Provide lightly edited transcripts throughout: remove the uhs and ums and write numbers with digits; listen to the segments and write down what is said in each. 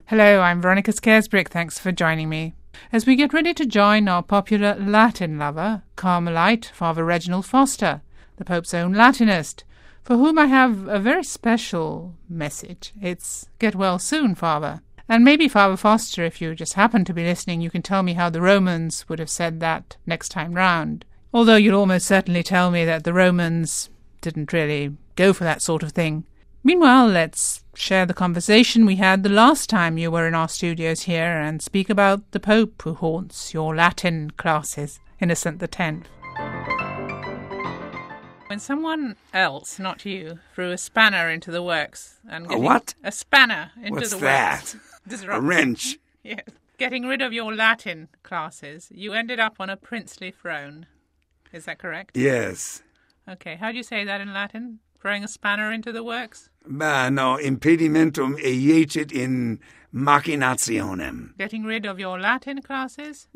Hello, I'm Veronica Scaresbrick. Thanks for joining me. As we get ready to join our popular Latin lover, Carmelite Father Reginald Foster, the Pope's own Latinist, for whom I have a very special message. It's get well soon, Father. And maybe, Father Foster, if you just happen to be listening, you can tell me how the Romans would have said that next time round. Although you'll almost certainly tell me that the Romans didn't really go for that sort of thing. Meanwhile, let's share the conversation we had the last time you were in our studios here and speak about the Pope who haunts your Latin classes, Innocent X. When someone else, not you, threw a spanner into the works and A what? A spanner into What's the that? works. A wrench. Yes. Getting rid of your Latin classes, you ended up on a princely throne. Is that correct? Yes. Okay, how do you say that in Latin? Throwing a spanner into the works? No, impedimentum eiecit in machinationem. Getting rid of your Latin classes?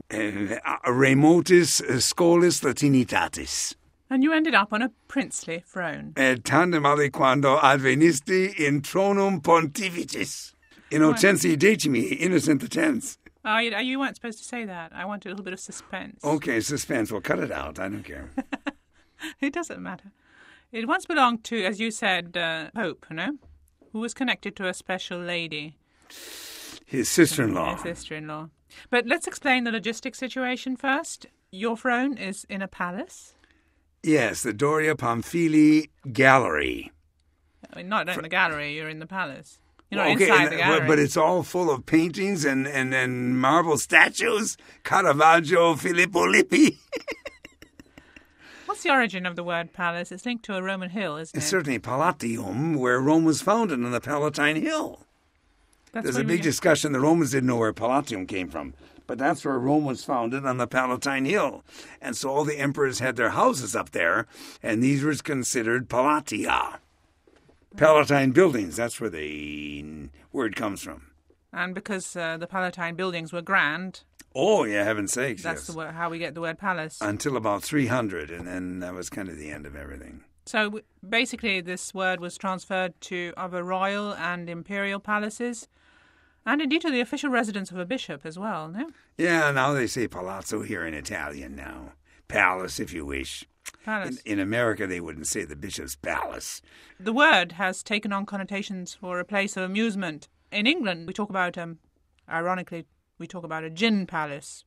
Remotis scholis latinitatis. And you ended up on a princely throne. Tandem aliquando advenisti in tronum pontificis. Innocentii decimi, Innocent X. Oh, you weren't supposed to say that. I wanted a little bit of suspense. Okay, suspense. Well, cut it out. I don't care. It doesn't matter. It once belonged to, as you said, Pope, who was connected to a special lady. His sister-in-law. His sister-in-law. But let's explain the logistics situation first. Your throne is in a palace? Yes, the Doria Pamphili Gallery. Not in the gallery, you're in the palace. You're not Okay, inside the gallery. but it's all full of paintings and marble statues. Caravaggio, Filippo Lippi. What's the origin of the word palace? It's linked to a Roman hill, isn't it? It's certainly Palatium, where Rome was founded on the Palatine Hill. There's a big discussion. The Romans didn't know where Palatium came from, but that's where Rome was founded, on the Palatine Hill. And so all the emperors had their houses up there, and these were considered Palatia. Palatine buildings, that's where the word comes from. And because the Palatine buildings were grand... Oh, yeah, heaven's sakes, that's yes. how we get the word palace. Until about 300, and then that was kind of the end of everything. So basically this word was transferred to other royal and imperial palaces, and indeed to the official residence of a bishop as well, no? Yeah, now they say palazzo here in Italian now. Palace, if you wish. Palace. In America, they wouldn't say the bishop's palace. The word has taken on connotations for a place of amusement. In England, we talk about, ironically, we talk about a gin palace.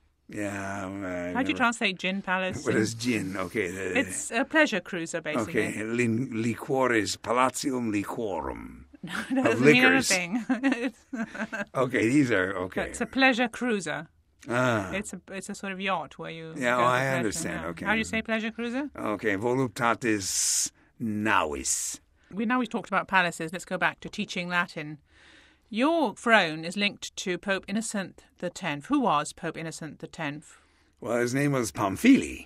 Yeah. How do you translate gin palace? What is gin? Okay. It's a pleasure cruiser, basically. Okay. Liquores, palatium liquorum. No, it doesn't of mean liquors. anything. Okay, these are, okay. It's a pleasure cruiser. Ah. It's a sort of yacht where you... Yeah, go to I pleasure. understand, Yeah. okay. How do you say pleasure cruiser? Okay, voluptatis navis. Now we've talked about palaces, let's go back to teaching Latin. Your throne is linked to Pope Innocent X. Who was Pope Innocent X? Well, his name was Pamphili,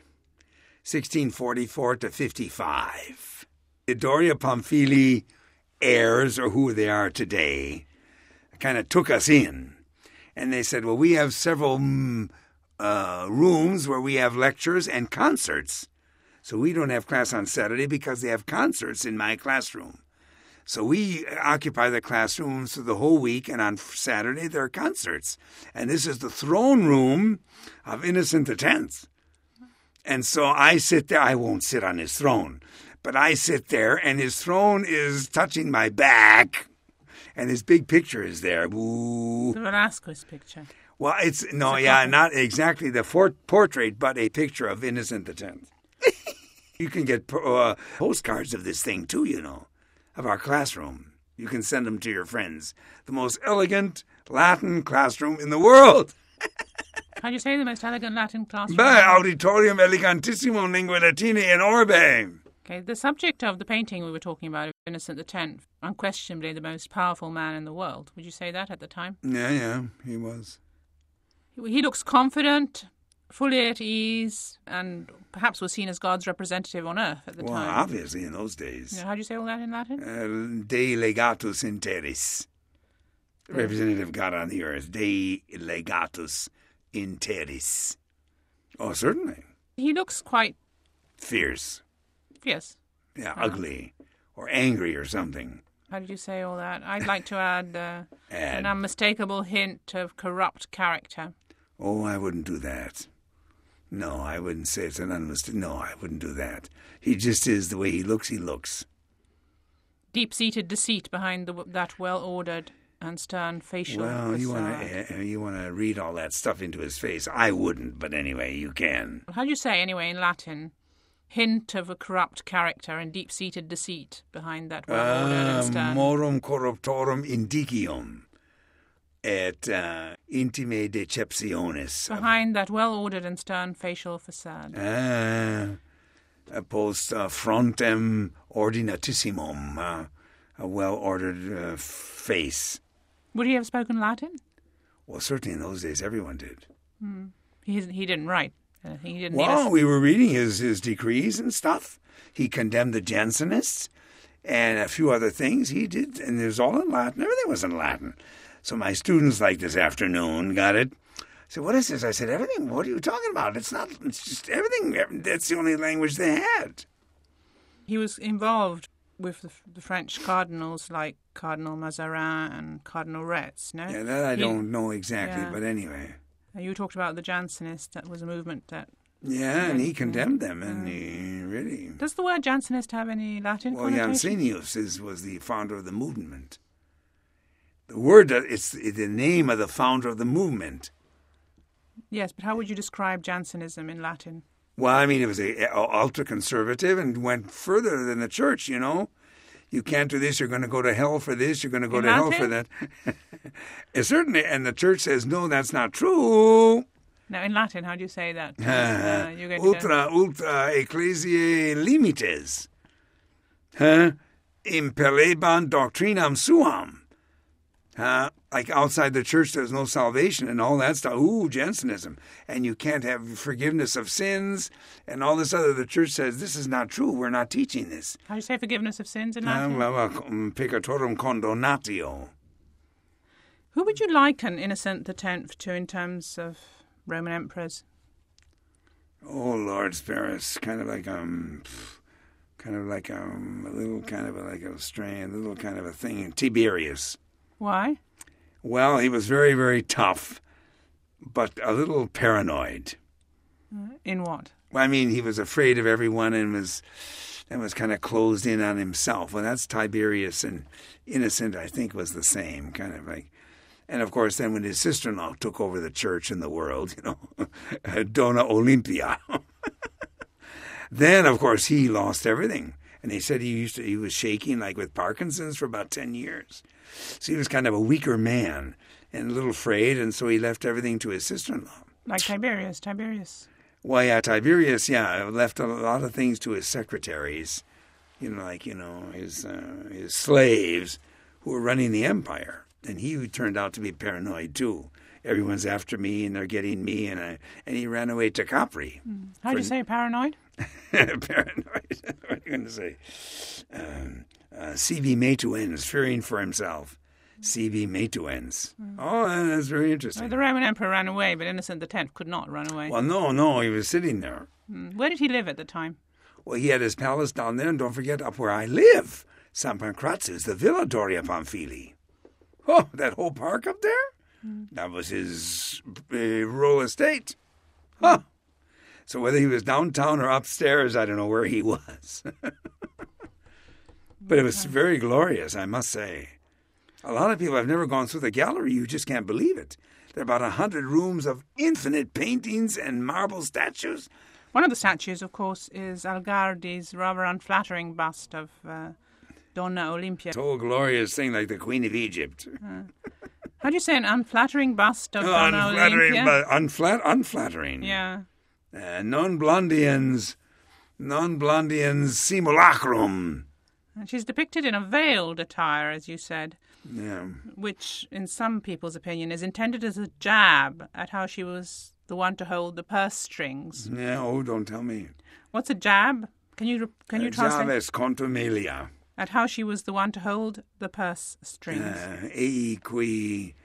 1644 to 55. The Doria Pamphili heirs, or who they are today, kind of took us in. And they said, well, we have several rooms where we have lectures and concerts. So we don't have class on Saturday because they have concerts in my classroom. So we occupy the classrooms for the whole week, and on Saturday there are concerts. And this is the throne room of Innocent X. And so I sit there. I won't sit on his throne, but I sit there, and his throne is touching my back, and his big picture is there. Ooh. The Velasquez picture. Well, not exactly the portrait, but a picture of Innocent X. You can get postcards of this thing, too, of our classroom. You can send them to your friends. The most elegant Latin classroom in the world. How do you say the most elegant Latin classroom? Beh, auditorium elegantissimo linguae latinae in orbe. Okay, the subject of the painting we were talking about, Innocent X, unquestionably the most powerful man in the world. Would you say that at the time? Yeah, he was. He looks confident, fully at ease, and perhaps was seen as God's representative on earth at the time. Well, obviously in those days. How do you say all that in Latin? Dei legatus in terris. Representative of God on the earth. Dei legatus in terris. Oh, certainly. He looks quite... fierce. Fierce. Yeah, ugly. Or angry or something. How did you say all that? I'd like to add an unmistakable hint of corrupt character. Oh, I wouldn't do that. No, I wouldn't say it's an unmistakable. No, I wouldn't do that. He just is the way he looks. Deep-seated deceit behind that well-ordered and stern facial facade. You want to read all that stuff into his face. I wouldn't, but anyway, you can. How do you say, anyway, in Latin? Hint of a corrupt character and deep-seated deceit behind that well-ordered and stern... Morum corruptorum indicium et intime deceptionis. Behind that well-ordered and stern facial facade. Post frontem ordinatissimum, a well-ordered face. Would he have spoken Latin? Well, certainly in those days, everyone did. He didn't write. He didn't. Well, we were reading his decrees and stuff. He condemned the Jansenists and a few other things he did, and it was all in Latin. Everything was in Latin. So my students, like this afternoon, got it. I said, what is this? I said, everything. What are you talking about? It's just everything. That's the only language they had. He was involved with the French cardinals like Cardinal Mazarin and Cardinal Retz, no? Yeah, that I don't know exactly, but anyway. You talked about the Jansenists. That was a movement that... Yeah, and he condemned them, and he really... Does the word Jansenist have any Latin connotation? Jansenius was the founder of the movement. The word, it's the name of the founder of the movement. Yes, but how would you describe Jansenism in Latin? Well, I mean, it was ultra-conservative and went further than the church, you know. You can't do this, you're going to go to hell for this, you're going to go to hell for that. Certainly, and the church says, no, that's not true. Now, in Latin, how do you say that? Ultra ecclesiae limites. Impellebant doctrinam suam. Like outside the church, there's no salvation and all that stuff. Ooh, Jansenism. And you can't have forgiveness of sins and all this other. The church says, this is not true. We're not teaching this. How do you say forgiveness of sins in Latin? Peccatorum condonatio. Who would you liken Innocent X to in terms of Roman emperors? Oh, Lord spare us. Kind of like a little kind of a thing. Tiberius. Why? Well, he was very, very tough, but a little paranoid. In what? Well, I mean, he was afraid of everyone and was kind of closed in on himself. Well, that's Tiberius, and Innocent, I think, was the same, kind of like. And, of course, then when his sister-in-law took over the church and the world, Dona Olympia, then, of course, he lost everything. And they said he was shaking like with Parkinson's for about 10 years. So he was kind of a weaker man and a little afraid, and so he left everything to his sister-in-law. Like Tiberius. Well, yeah, Tiberius, left a lot of things to his secretaries, his slaves who were running the empire. And he turned out to be paranoid, too. Everyone's after me, and they're getting me, and he ran away to Capri. How do you say paranoid? Paranoid. What are you going to say? Sibi metuens, fearing for himself. Sibi metuens. Oh, that's very interesting. Well, the Roman emperor ran away, but Innocent X could not run away. Well, no, he was sitting there. Where did he live at the time? Well, he had his palace down there, and don't forget up where I live, San Pancrazio's, the Villa Doria Pamphili. Oh, that whole park up there? That was his rural estate. Huh. So whether he was downtown or upstairs, I don't know where he was. But it was very glorious, I must say. A lot of people have never gone through the gallery. You just can't believe it. There are about 100 rooms of infinite paintings and marble statues. One of the statues, of course, is Algardi's rather unflattering bust of Donna Olympia. It's a whole glorious thing like the Queen of Egypt. How do you say an unflattering bust of Donna Olympia? Unflattering. Yeah. Non blondiens simulacrum. And she's depicted in a veiled attire, as you said. Yeah. Which, in some people's opinion, is intended as a jab at how she was the one to hold the purse strings. Yeah, don't tell me. What's a jab? Can you translate? Jab es contumelia. At how she was the one to hold the purse strings. Ei qui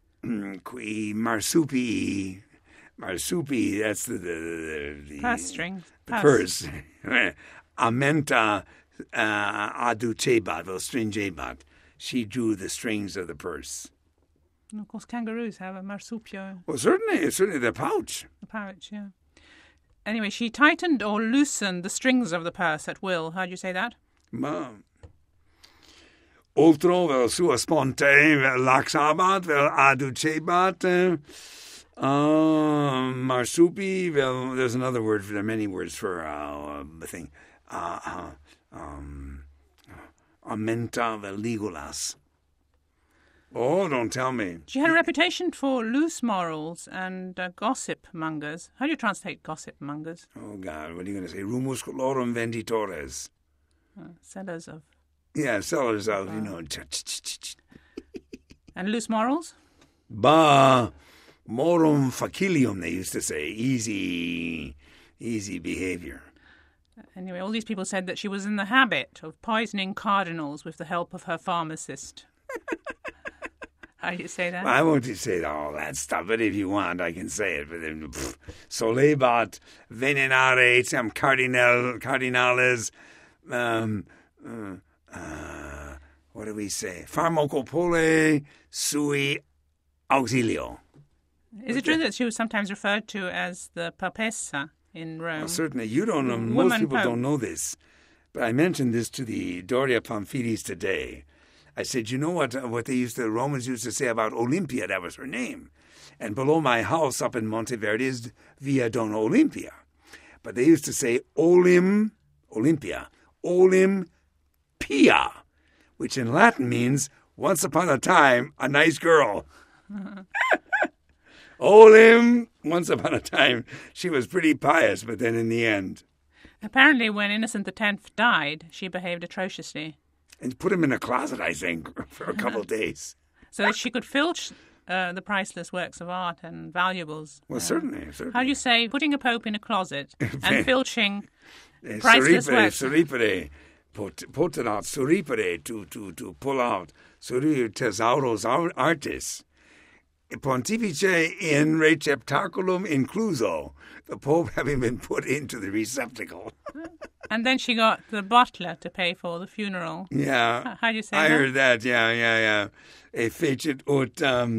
marsupii. Marsupi, that's the purse strings. The purse. Amenta aducebat, vel stringebat. she drew the strings of the purse. And of course, kangaroos have a marsupio. Well, certainly the pouch. The pouch, yeah. Anyway, she tightened or loosened the strings of the purse at will. How do you say that? Oltro vel sua sponte vel laxabat vel aducebat marsupi vel. There's another word. There are many words for the thing. Aumenta vel ligulas. Oh, don't tell me. She had a reputation for loose morals and gossip mongers. How do you translate gossip mongers? Oh, God, what are you going to say? Rumus colorum venditores. Sellers of... Yeah, sellers of, And loose morals? Morum facilium, they used to say. Easy behavior. Anyway, all these people said that she was in the habit of poisoning cardinals with the help of her pharmacist. How do you say that? Well, I won't say all that stuff, but if you want, I can say it. But then, solebat venenare etiam cardinales. What do we say? Pharmacopole sui auxilio. Is it true that she was sometimes referred to as the papessa in Rome? Well, certainly. You don't know. Most people don't know this. But I mentioned this to the Doria Pamphilus today. I said, you know what the Romans used to say about Olympia? That was her name. And below my house up in Monteverde is Via Donna Olympia. But they used to say Olympia, Olympia, which in Latin means once upon a time, a nice girl. Once upon a time, she was pretty pious, but then in the end. Apparently, when Innocent X died, she behaved atrociously. And put him in a closet, I think, for a couple of days. So that she could filch the priceless works of art and valuables. Well, certainly. How do you say putting a pope in a closet and filching priceless works? Surripere, potenat, surripere, to pull out, surri tesauros artis. Pontifice in receptaculum incluso, the Pope having been put into the receptacle. And then she got the butler to pay for the funeral. Yeah. How do you say that? I heard that, yeah. E fecit ut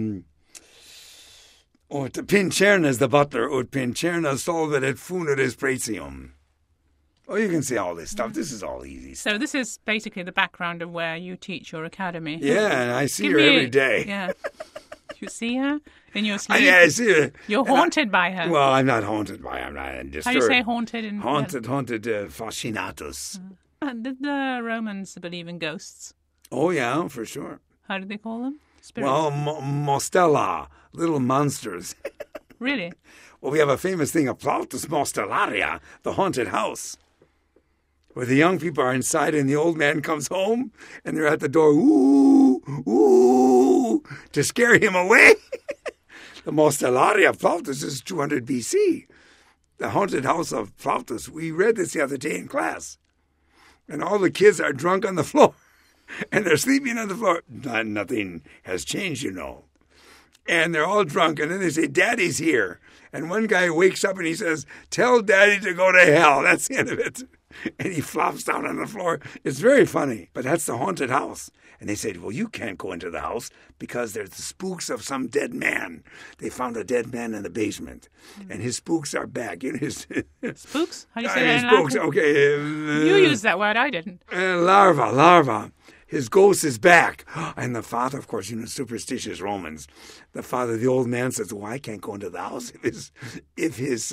pincernas, the butler, ut pincernas solvet et funeris pretium. Oh, you can say all this stuff. This is all easy stuff. So this is basically the background of where you teach your academy. Yeah, and I see her every day. Yeah. You see her in your sleep? I see her. You're haunted by her. Well, I'm not haunted by her. I'm not disturbed. How do you say haunted? Haunted, fascinatus. Did the Romans believe in ghosts? Oh, yeah, for sure. How did they call them? Spirits? Well, mostella, little monsters. Really? Well, we have a famous thing, a Plautus Mostellaria, the haunted house, where the young people are inside and the old man comes home and they're at the door, ooh, ooh, to scare him away. The Mostellaria of Plautus is 200 BC. The haunted house of Plautus. We read this the other day in class. And all the kids are drunk on the floor. And they're sleeping on the floor. Nothing has changed, you know. And they're all drunk. And then they say, Daddy's here. And one guy wakes up and he says, tell Daddy to go to hell. That's the end of it. And he flops down on the floor. It's very funny. But that's the haunted house. And they said, well, you can't go into the house because there's the spooks of some dead man. They found a dead man in the basement. And his spooks are back. You know, spooks? How do you say that in spooks, Latin? Okay. You used that word. I didn't. Larva. His ghost is back. And the father, of course, superstitious Romans. The father, the old man, says, well, I can't go into the house if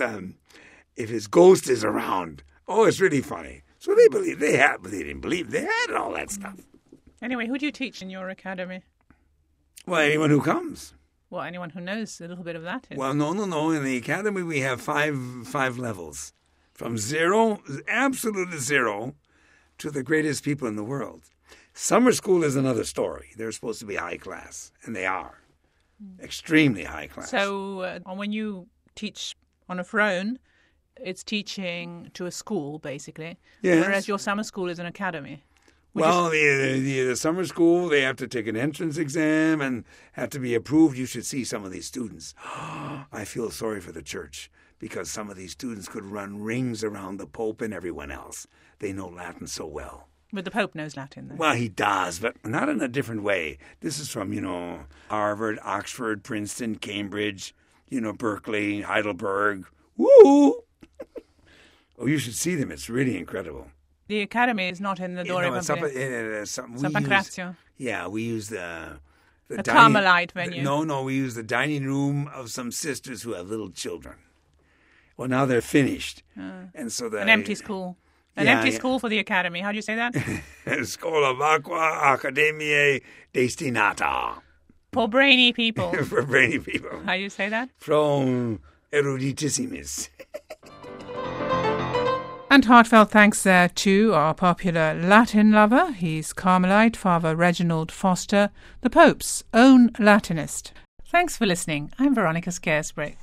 his ghost is around. Oh, it's really funny. So they believe they didn't believe they had all that stuff. Anyway, who do you teach in your academy? Well, anyone who comes. Well, anyone who knows a little bit of Latin. Well, no. In the academy, we have five levels. From zero, absolute zero, to the greatest people in the world. Summer school is another story. They're supposed to be high class, and they are. Extremely high class. So when you teach on a throne, it's teaching to a school, basically. Yes. Whereas your summer school is an academy. Well, the summer school, they have to take an entrance exam and have to be approved. You should see some of these students. I feel sorry for the church because some of these students could run rings around the Pope and everyone else. They know Latin so well. But the Pope knows Latin, though. Well, he does, but not in a different way. This is from, Harvard, Oxford, Princeton, Cambridge, Berkeley, Heidelberg. Woo! Oh, you should see them. It's really incredible. The Academy is not in the Doria It's up Pamphili. San Pancrazio. Yeah, we use the Carmelite venue. No, we use the dining room of some sisters who have little children. Well, now they're finished. And so an empty school. An empty school for the Academy. How do you say that? Scuola Vacua Accademiae Destinata. For brainy people. For brainy people. How do you say that? From eruditissimis. And heartfelt thanks there to our popular Latin lover. He's Carmelite, Father Reginald Foster, the Pope's own Latinist. Thanks for listening. I'm Veronica Scaresbrick.